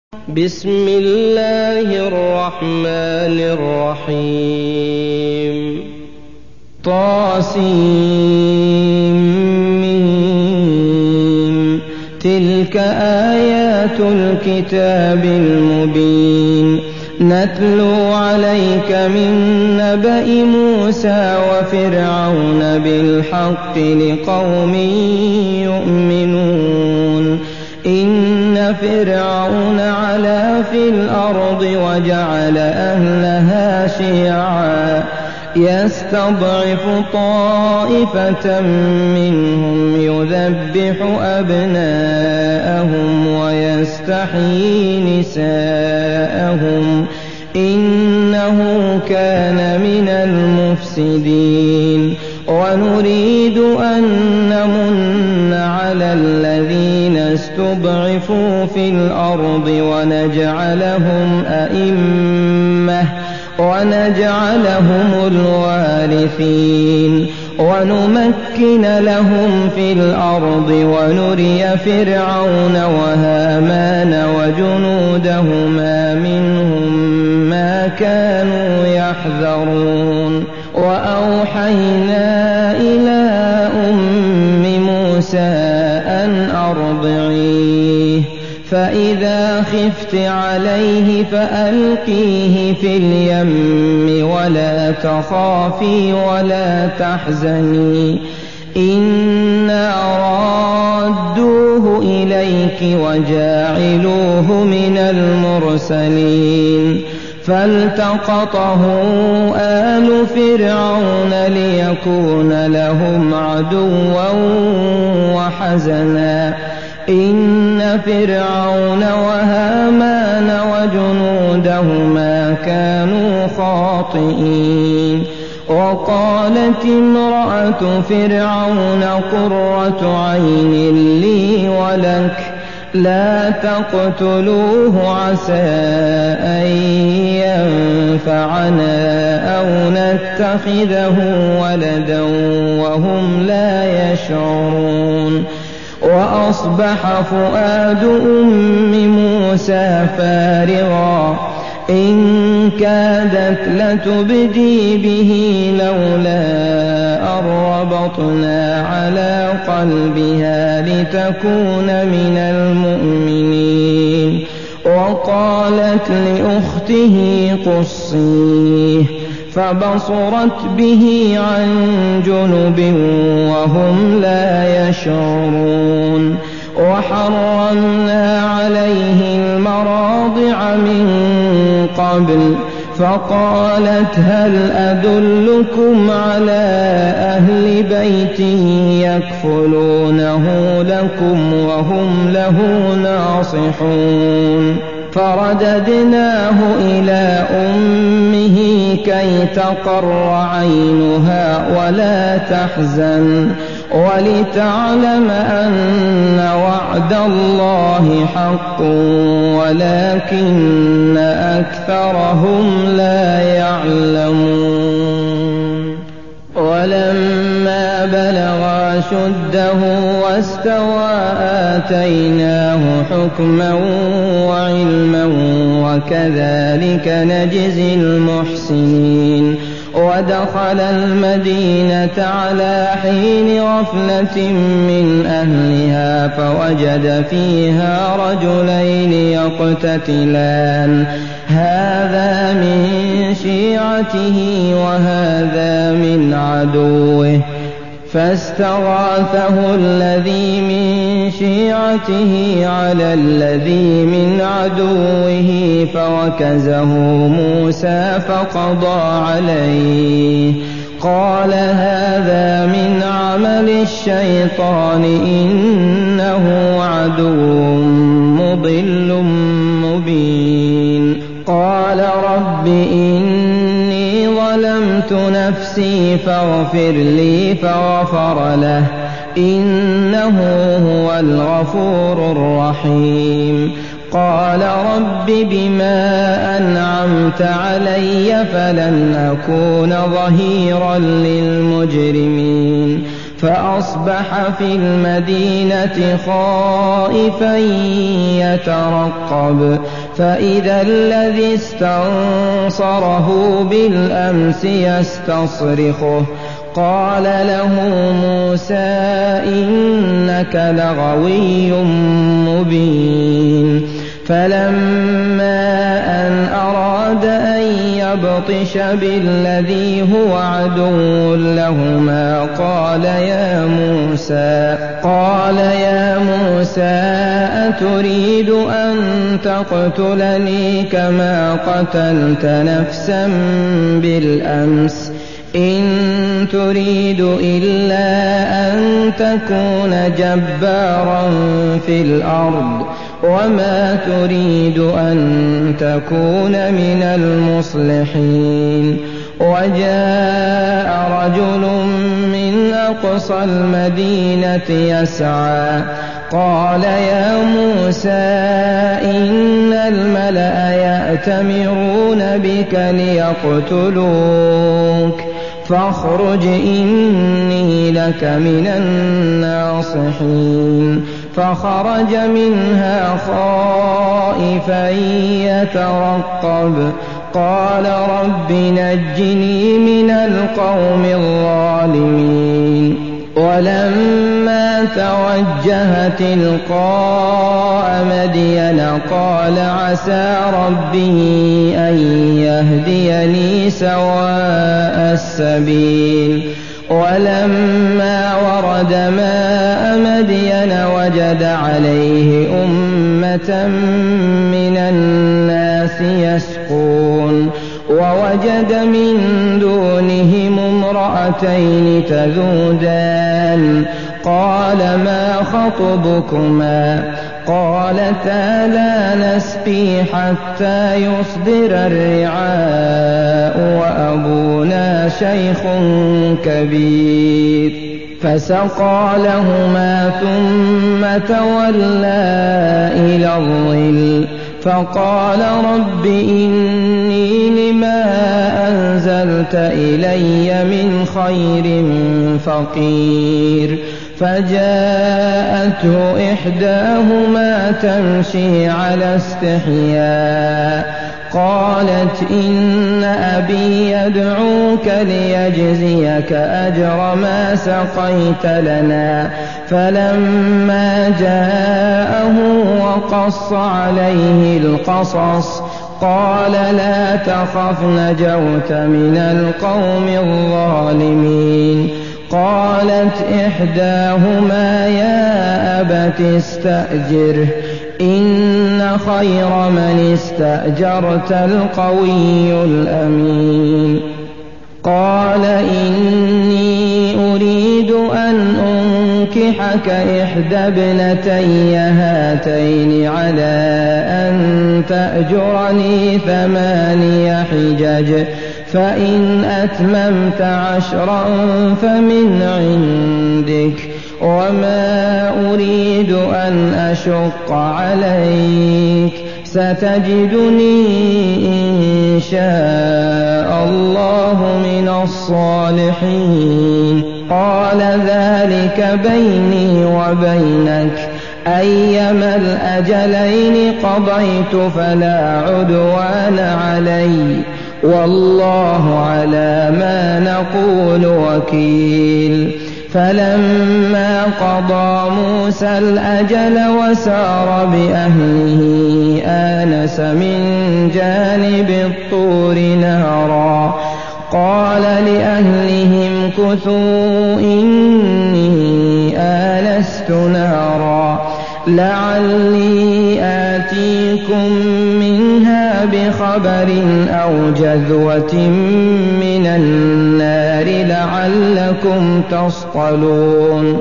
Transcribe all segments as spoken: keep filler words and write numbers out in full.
بسم الله الرحمن الرحيم طاسيم تلك آيات الكتاب المبين نتلو عليك من نبأ موسى وفرعون بالحق لقوم يؤمنون إن فرعون علا في الأرض وجعل أهلها شيعا يستضعف طائفة منهم يذبح أبناءهم ويستحيي نساءهم إنه كان من المفسدين ونريد أن نمن على الذين استضعفوا في الأرض ونجعلهم أئمة ونجعلهم الوارثين ونمكن لهم في الأرض ونري فرعون وهامان وجنودهما منهم ما كانوا يحذرون وأوحينا إلى أم موسى أن أرضعيه فإذا خفت عليه فألقيه في اليم ولا تخافي ولا تحزني إنا رادوه إليك وجاعلوه من المرسلين فالتقطه آل فرعون ليكون لهم عدوا وحزنا إن فرعون وهامان وجنودهما كانوا خاطئين وقالت امرأة فرعون قرة عين لي ولك لا تقتلوه عسى أن ينفعنا أو نتخذه ولدا وهم لا يشعرون وأصبح فؤاد أم موسى فارغا إن كادت لتبدي به لولا أن ربطنا على قلبها لتكون من المؤمنين وقالت لأخته قصيه فبصرت به عن جنب وهم لا يشعرون وحرمنا عليه المراضع من قبل فقالت هل أدلكم على أهل بيت يكفلونه لكم وهم له ناصحون فرددناه إلى أمه كي تقر عينها ولا تحزن ولتعلم أن وعد الله حق ولكن أكثرهم لا يعلمون ولما بلغ أشده واستوى آتيناه حكما وعلما وكذلك نجزي المحسنين ودخل المدينة على حين غفلة من أهلها فوجد فيها رجلين يقتتلان هذا من شيعته وهذا من عدوه فاستغاثه الذي من شيعته على الذي من عدوه فوكزه موسى فقضى عليه قال هذا من عمل الشيطان إنه عدو مضل مبين قال رب إني ظلمت نفسي فاغفر لي فغفر له إنه هو الغفور الرحيم قال رب بما أنعمت علي فلن أكون ظهيرا للمجرمين فأصبح في المدينة خائفا يترقب فإذا الذي استنصره بالأمس يستصرخه قال له موسى إنك لغوي مبين فلما أن أراد أن يبطش بالذي هو عدو لهما قال يا موسى قال يا موسى أتريد أن تقتلني كما قتلت نفسا بالأمس إن تريد إلا أن تكون جبارا في الأرض وما تريد أن تكون من المصلحين وجاء رجل من أقصى المدينة يسعى قال يا موسى إن الملأ يأتمرون بك ليقتلوك فاخرج إني لك من الناصحين فخرج منها خائفا يترقب قال رب نجني من القوم الظالمين ولما توجه تلقاء مدين قال عسى ربي أن يهديني سواء السبيل ولما ورد ماء مدين وجد عليه أمة من الناس يسقون ووجد من دونهم امرأتين تذودان قال ما خطبكما قالتا لا نسقي حتى يصدر الرعاء وأبونا شيخ كبير فسقى لهما ثم تولى إلى الظل فقال رب إني لما أنزلت إلي من خير فقير فجاءته إحداهما تمشي على استحياء قالت إن أبي يدعوك ليجزيك أجر ما سقيت لنا فلما جاءه وقص عليه القصص قال لا تخف نجوت من القوم الظالمين قالت إحداهما يا أبت استأجره إن خير من استأجرت القوي الأمين قال إني أريد أن أنكحك إحدى ابنتي هاتين على أن تأجرني ثماني حجج فإن أتممت عشرا فمن عندك وما أريد أن أشق عليك ستجدني إن شاء الله من الصالحين قال ذلك بيني وبينك أيما الأجلين قضيت فلا عدوان علي والله على ما نقول وكيل فلما قضى موسى الأجل وسار بأهله آنس من جانب الطور نارا قال لأهلهم كثوا إني آنست نارا لعلي آتيكم منها بخبر أو جذوة من النار لعلكم تصطلون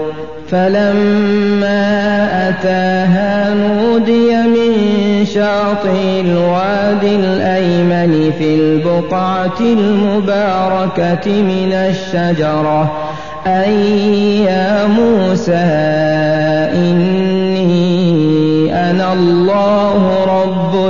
فلما أتاها نودي من شاطئ الوادي الأيمن في البقعة المباركة من الشجرة أي يا موسى إني أنا الله رب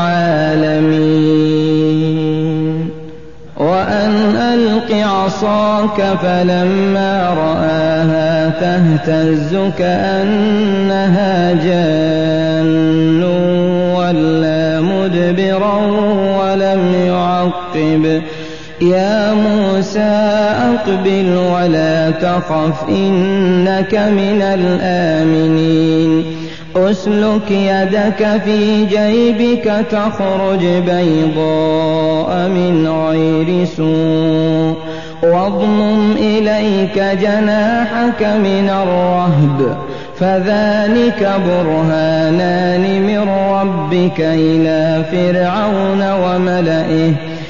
العالمين وأن ألق عصاك فلما رآها تهتز كأنها جان ولا مدبرا ولم يعقب يا موسى أقبل ولا تخف إنك من الآمنين أسلك يدك في جيبك تخرج بيضاء من غير سوء واضمم إليك جناحك من الرهب فذلك برهانان من ربك إلى فرعون وملئه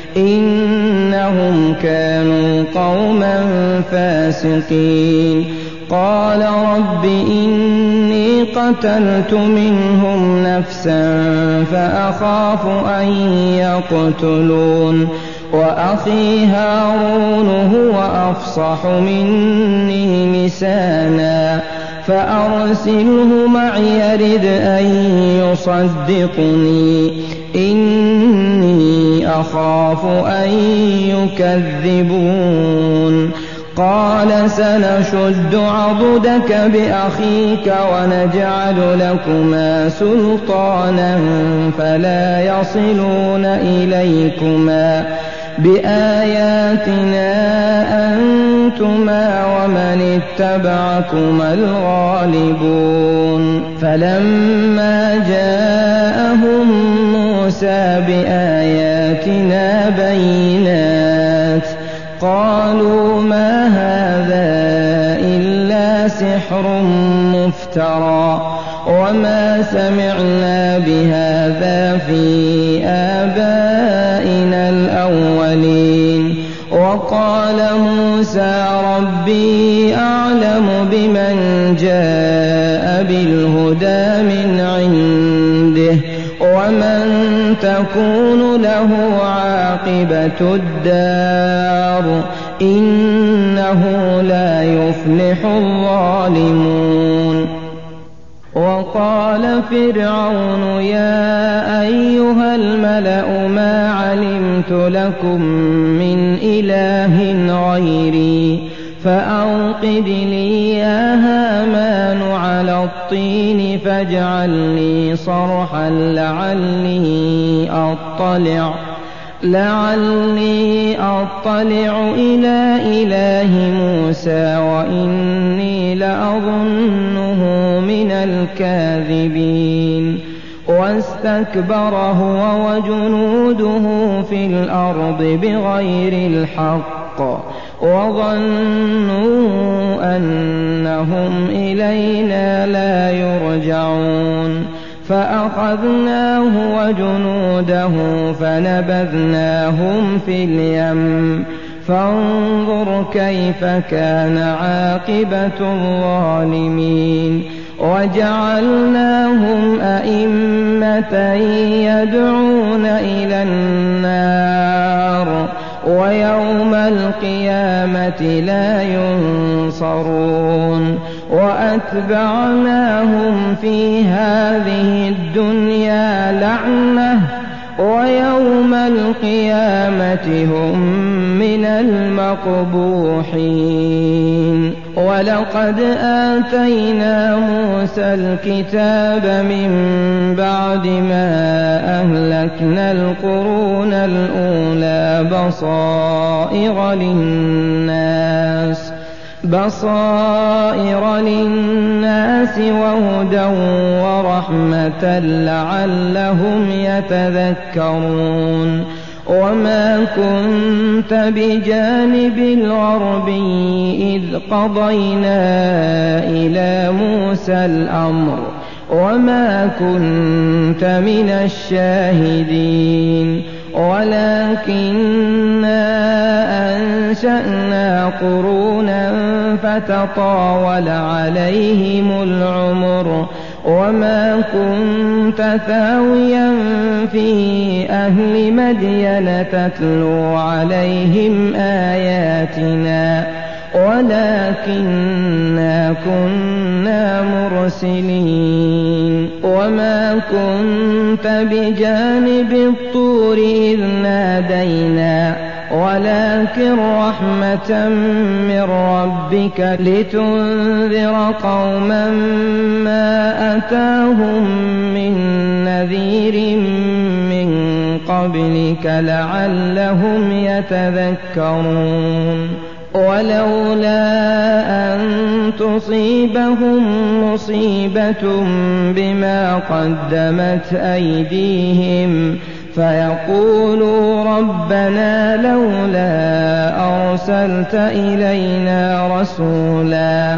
إنهم كانوا قوما فاسقين قال رب إني قتلت منهم نفسا فأخاف أن يقتلون وأخي هارون هو أفصح مني لسانا فأرسله معي يرد أن يصدقني إني أخاف أن يكذبون قال سنشد عضدك بأخيك ونجعل لكما سلطانا فلا يصلون إليكما بآياتنا أنتما ومن اتبعكما الغالبون فلما جاءهم موسى بآياتنا بينات قالوا ما هذا إلا سحر مفترى وما سمعنا بهذا في آبائنا الأولين وقال موسى ربي أعلم بمن جاء بالهدى من عنده ومن تكون له عاقبة الدار إنه لا يفلح الظالمون وقال فرعون يا أيها الملأ ما علمت لكم من إله غيري فأوقد لي يا هامان على الطين فاجعل لي صرحا لعلي أطلع لعلي أطلع إلى إله موسى وإني لأظنه من الكاذبين واستكبر هو وجنوده في الأرض بغير الحق وظنوا أنهم إلينا لا يرجعون فأخذناه وجنوده فنبذناهم في اليم فانظر كيف كان عاقبة الظالمين وجعلناهم أئمة يدعون إلى النار ويوم القيامة لا ينصرون وأتبعناهم في هذه الدنيا لعنة ويوم القيامة هم من المقبوحين ولقد آتينا موسى الكتاب من بعد ما أهلكنا القرون الأولى بصائر للناس بصائر للناس وهدى ورحمة لعلهم يتذكرون وما كنت بجانب الغربي إذ قضينا إلى موسى الأمر وما كنت من الشاهدين ولكننا أنشأنا قرونا فتطاول عليهم العمر وما كنت ثاويا في أهل مدين تتلو عليهم آياتنا ولكننا كنا مرسلين وما كنت بجانب الطور إذ نادينا ولكن رحمة من ربك لتنذر قوما ما أتاهم من نذير من قبلك لعلهم يتذكرون ولولا أن تصيبهم مصيبة بما قدمت أيديهم فيقولوا ربنا لولا أرسلت إلينا رسولا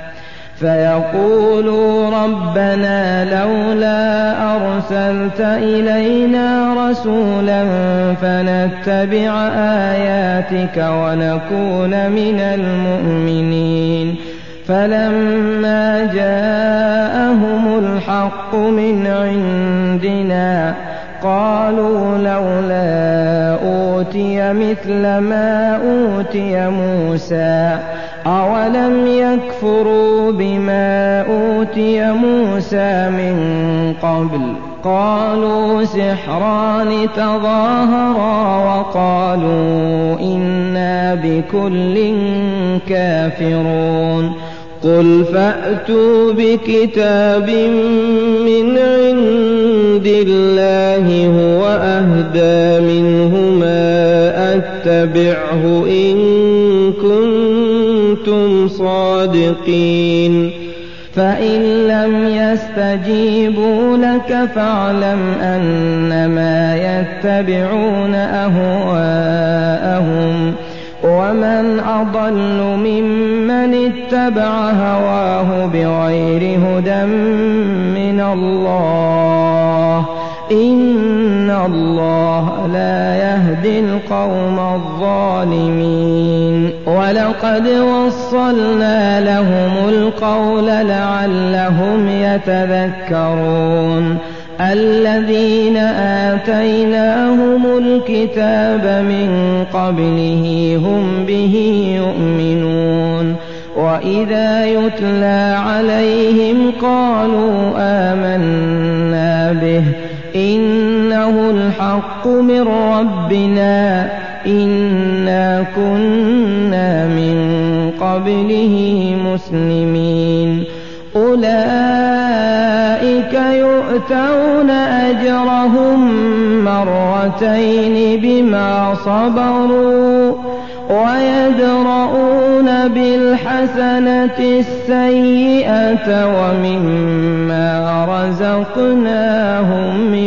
فيقولوا ربنا لولا أرسلت إلينا رسولا فنتبع آياتك ونكون من المؤمنين فلما جاءهم الحق من عندنا قالوا لولا أوتي مثل ما أوتي موسى أولم يكفروا بما أوتي موسى من قبل قالوا سحران تظاهرا وقالوا إنا بكل كافرون قل فأتوا بكتاب من عند الله هو أهدى منهما أتبعه إن كنتم صادقين فإن لم يستجيبوا لك فاعلم أنما يتبعون أهواءهم ومن أضل ممن اتبع هواه بغير هدى من الله إن الله لا يهدي القوم الظالمين ولقد وصلنا لهم القول لعلهم يتذكرون الذين آتيناهم الكتاب من قبله هم به يؤمنون وإذا يتلى عليهم قالوا آمنا به إنه الحق من ربنا إنا كنا من قبله مسلمين أولئك يؤتون أجرهم مرتين بما صبروا ويدرؤون بالحسنة السيئة ومما رزقناهم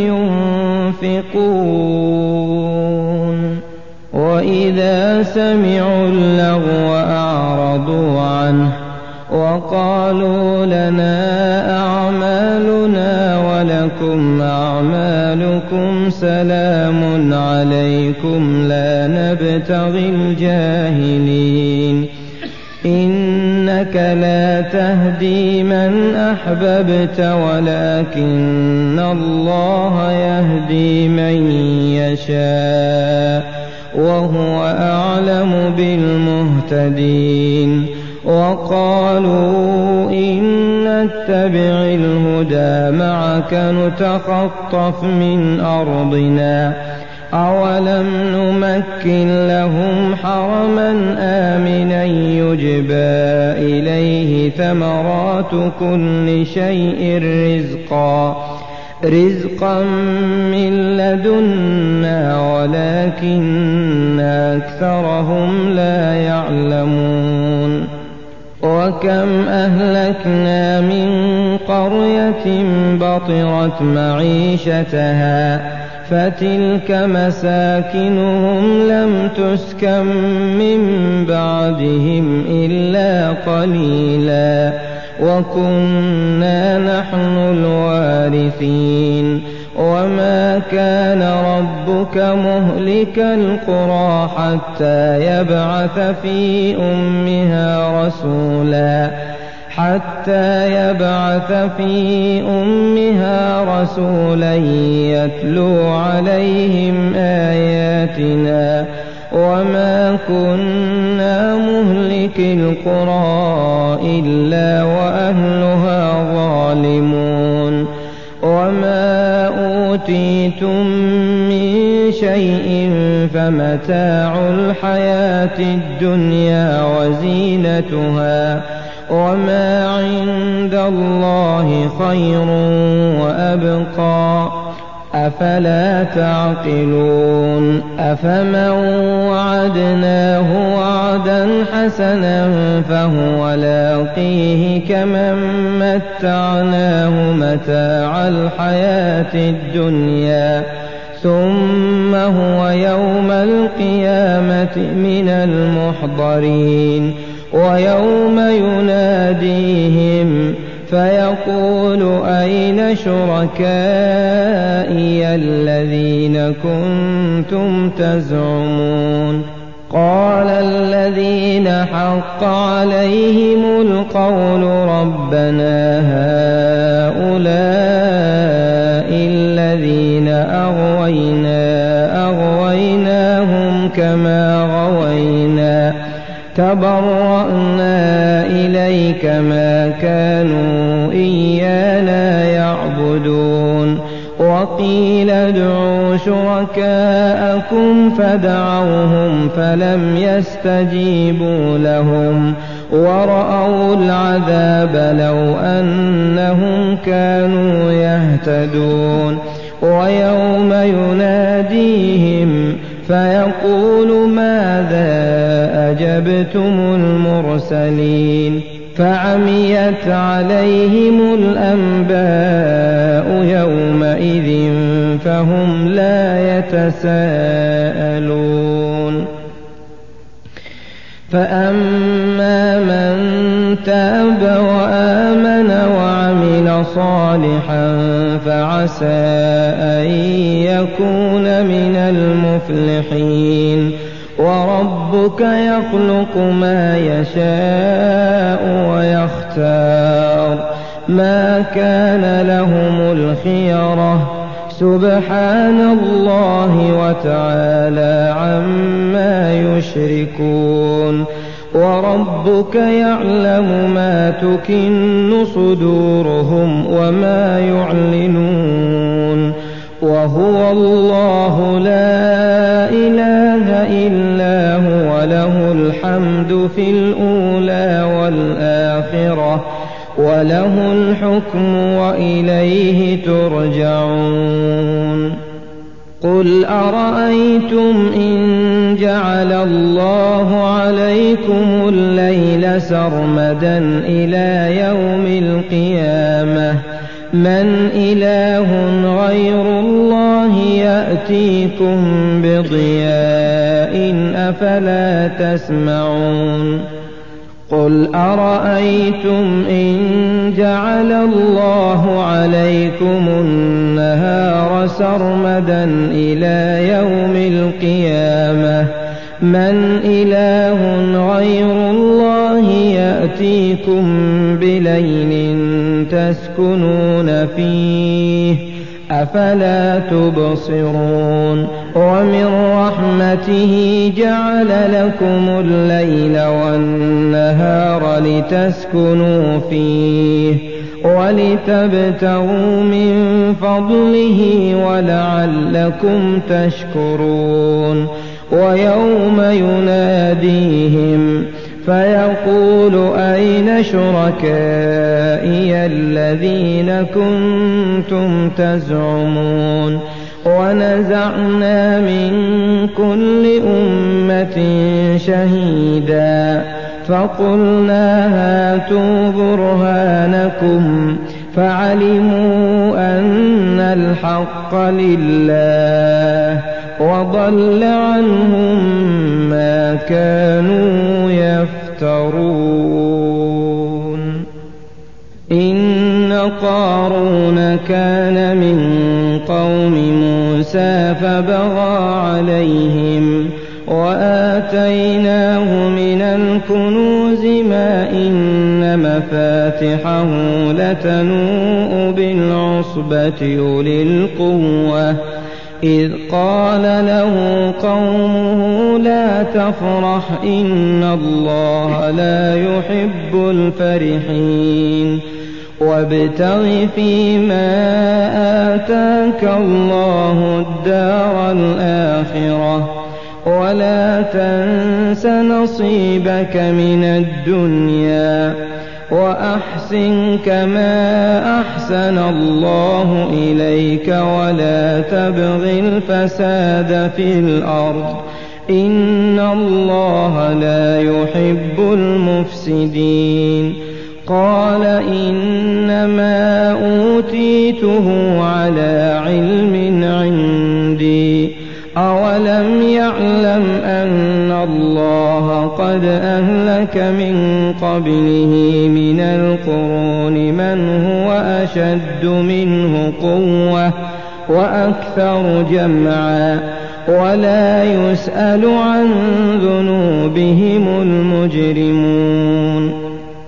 ينفقون وإذا سمعوا اللغو أعرضوا عنه وقالوا لنا أعمالنا ولكم أعمالكم سلام عليكم لا نبتغي الجاهلين إنك لا تهدي من أحببت ولكن الله يهدي من يشاء وهو أعلم بالمهتدين وقالوا إن نتبع الهدى معك نتخطف من أرضنا أولم نمكن لهم حرما آمنا يجبى إليه ثمرات كل شيء رزقا رزقا من لدنا ولكن أكثرهم لا يعلمون وكم أهلكنا من قرية بطرت معيشتها فتلك مساكنهم لم تسكن من بعدهم إلا قليلا وكنا نحن الوارثين وما كان ربك مهلك القرى حتى يبعث في أمها رسولا حتى يبعث في أمها رسولا يتلو عليهم آياتنا وما كنا مهلك القرى إلا وأهلها ظالمون وما أوتيتم من شيء فمتاع الحياة الدنيا وزينتها وما عند الله خير وأبقى أفلا تعقلون أفمن وعدناه وعدا حسنا فهو لاقيه كمن متعناه متاع الحياة الدنيا ثم هو يوم القيامة من المحضرين ويوم يناديهم فيقول أين شركائي الذين كنتم تزعمون قال الذين حق عليهم القول ربنا هؤلاء الذين أغوينا أغويناهم كما غوينا تبرأنا إليك ما كانوا إيانا يعبدون وقيل ادعوا شركاءكم فدعوهم فلم يستجيبوا لهم ورأوا العذاب لو أنهم كانوا يهتدون ويوم يناديهم فيقول ماذا أجبتم المرسلين فعميت عليهم الأنباء يومئذ فهم لا يتساءلون فأما من تاب وآمن وعمل صالحا فعسى أن يكون من المفلحين وربك يخلق ما يشاء ويختار ما كان لهم الخيرة سبحان الله وتعالى عما يشركون وربك يعلم ما تكن صدورهم وما يعلنون وهو الله لا إله إلا هو له الحمد في الأولى والآخرة وله الحكم وإليه ترجعون قل أرأيتم إن جعل الله عليكم الليل سرمدا إلى يوم القيامة من إله غير الله يأتيكم بضياء أفلا تسمعون قل أرأيتم إن جعل الله عليكم النهار سرمدا إلى يوم القيامة من إله غير الله يأتيكم بليل تسكنون فيه أفلا تبصرون ومن رحمته جعل لكم الليل والنهار لتسكنوا فيه ولتبتغوا من فضله ولعلكم تشكرون ويوم يناديهم فيقول أين شركائي الذين كنتم تزعمون ونزعنا من كل أمة شهيدا فقلنا هاتوا برهانكم فعلموا أن الحق لله وضل عنهم ما كانوا يفترون إن قارون كان من قوم موسى فبغى عليهم وآتيناه من الكنوز ما إن مفاتحه لتنوء بالعصبة أولي القوة إذ قال له قومه لا تفرح إن الله لا يحب الفرحين وابتغ فيما آتاك الله الدار الآخرة ولا تنس نصيبك من الدنيا وأحسن كما أحسن الله إليك ولا تبغ الفساد في الأرض إن الله لا يحب المفسدين. قال إنما أوتيته على علم عندي أولم يعلم أن الله قد أهلك من قبله من القرون من هو أشد منه قوة وأكثر جمعا ولا يسأل عن ذنوبهم المجرمون.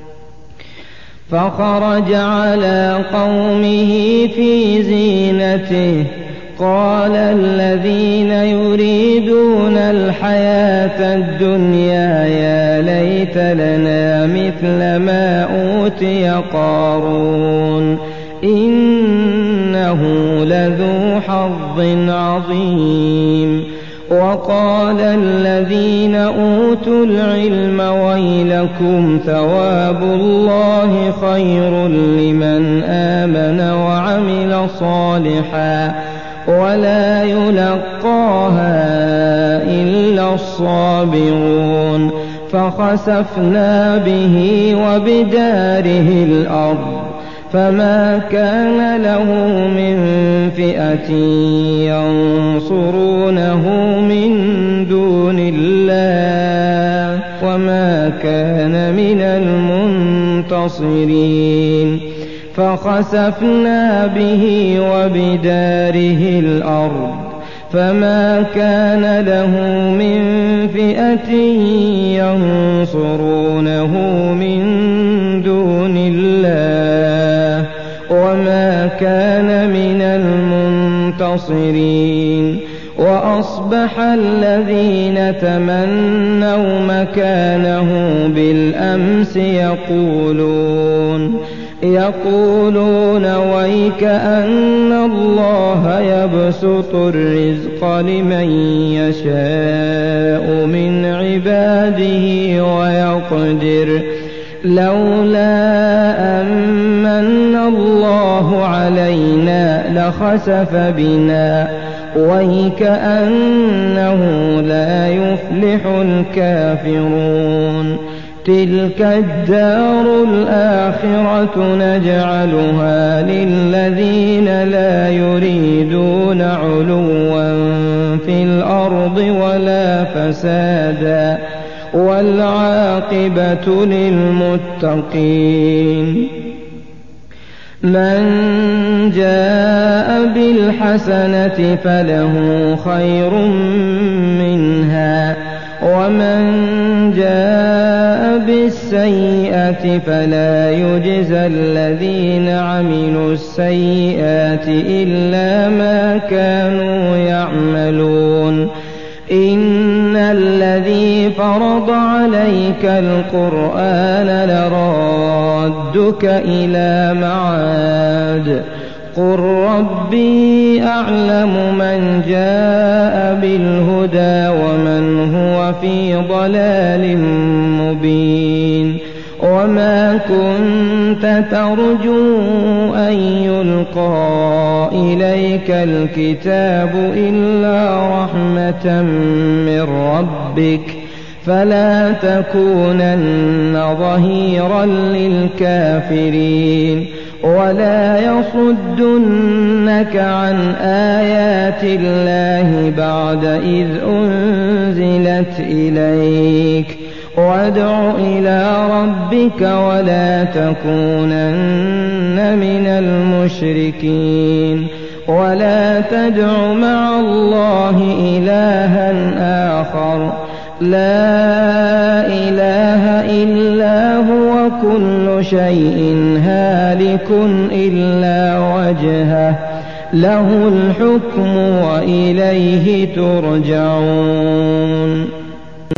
فخرج على قومه في زينته قال الذين يريدون الحياة الدنيا يا ليت لنا مثل ما أوتي قارون إنه لذو حظ عظيم. وقال الذين أوتوا العلم ويلكم ثواب الله خير لمن آمن وعمل صالحا ولا يلقاها إلا الصابرون. فخسفنا به وبداره الأرض فما كان له من فئة ينصرونه من دون الله وما كان من المنتصرين. فخسفنا به وبداره الأرض فما كان له من فئة ينصرونه من دون الله وما كان من المنتصرين. وأصبح الذين تمنوا مكانه بالأمس يقولون يقولون ويك أن الله يبسط الرزق لمن يشاء من عباده ويقدر لولا أمن الله علينا لخسف بنا ويكأنه لا يفلح الكافرون. تلك الدار الآخرة نجعلها للذين لا يريدون علوا في الأرض ولا فسادا والعاقبة للمتقين. من جاء بالحسنة فله خير منها ومن جاء بالسيئة فلا يجزى الذين عملوا السيئات إلا ما كانوا يعملون. إن الذي فرض عليك القرآن لرادك إلى معاد قل ربي أعلم من جاء بالهدى ومن هو في ضلال مبين. وما كنت ترجو أن يلقى إليك الكتاب إلا رحمة من ربك فلا تكونن ظهيرا للكافرين ولا يصدنك عن آيات الله بعد إذ أنزلت إليك وادع إلى ربك ولا تكونن من المشركين ولا تدع مع الله إلها آخر لا إله إلا هو كل شيء هالك إلا وجهه له الحكم وإليه ترجعون.